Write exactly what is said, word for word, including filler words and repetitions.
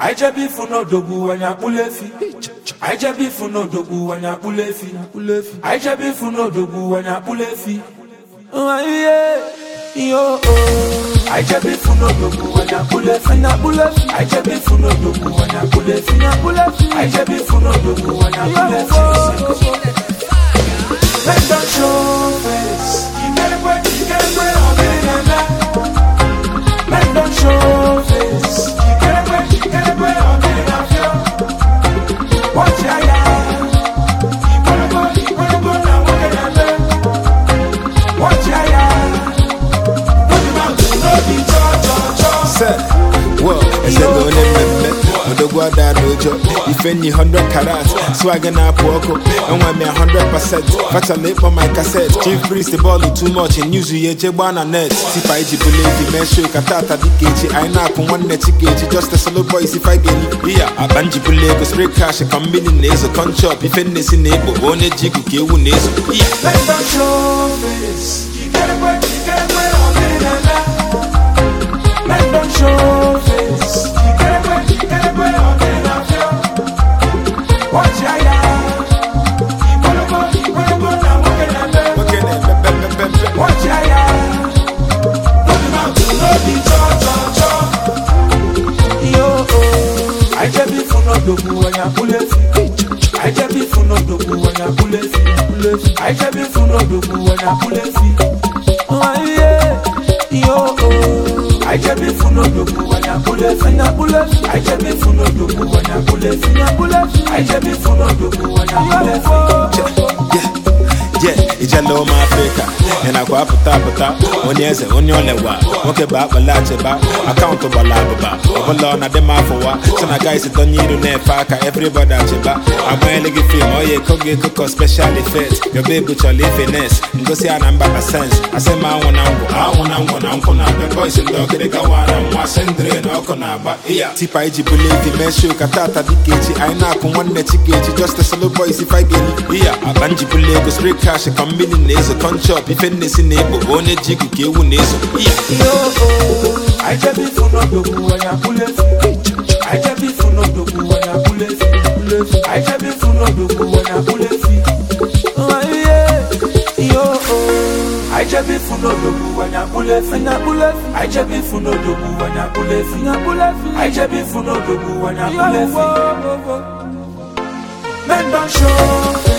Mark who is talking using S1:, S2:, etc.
S1: I just be for no dogu when I pull a fee. I just be for no dogu when I pull a fee. I just be for no dogu when I pull a fee. Oh yeah, yo oh. I just be for no dogu when I pull a fee. I just be for no dogu when I pull a fee. I just be for no dogu when I pull a fee. Let them show face. You get it wet, you get it wet, I'm getting it now. Let them show face. You get it wet, you get it wet, I'm getting it now. Watch ya ya. You wanna go, you wanna go now, what can I do? Watch ya ya. Put him out to know the cho cho cho.
S2: Sir, whoa, it's a good name. Odogwa da dojo, if any hundred carats, swagger na poko, and want me a hundred percent. Fat a lip on my cassette. Chief priest the ball too much in news ye jebana net. If I believe the measure katata dikechi, I knock on one net ticket, just a solo boys if I get it. Yeah, a banji bulego spray cash, a combination nasal con chop, if any neighbor, one jigu kiwu nasal. Yeah,
S1: let them show face. You get it wet, you get it wet, I'm getting it now. Let them show face. You get it wet, you get it wet, I'm getting it now. Watch ya ya. You wanna go, you wanna go now, what can I do?
S2: what can I
S1: Watch ya ya. Put him out to know the cho cho cho. Yo oh. I just be for no dogu when I pull a fee. I just be for no dogu when I pull a fee. I just be for no dogu when I pull a fee. Oh yeah. Yo oh. I just be for no dogu when I pull a fee. I just be for no dogu when I pull a fee. I just be for no dogu when I pull a fee.
S2: Yeah, it's a low Africa. And I go up a tap, on yes, on your lewa. Okay, back, a large about accountable lababa. Overlord, not the mafia. So, I guys don't need to net faka, everybody at your back. I'm wearing a film, oh, yeah, cook it, cook special effects. Your baby, your finesse. And go see a number of sense. I say, my one uncle, I want uncle, uncle, the boys and dog, they go out and was sending Okonaba. Yeah, Tipa, you believe the measure, Katata, Dikechi, I knock on one net ticket, just a solo boys if I get it. Yeah, a banji bulego, spray cash, a combination nasal con chop, if any neighbor, one jigu kiwu nasal. Yeah,
S1: yo oh. I just be for no dogu when I pull a fee. I just be for no dogu when I pull a fee. I just be for no dogu when I pull a fee. Oh yeah, yo oh. I just be for no dogu when I pull a fee. I just be for no dogu when I pull a fee. I just be for no dogu when I pull a fee. Men don't show.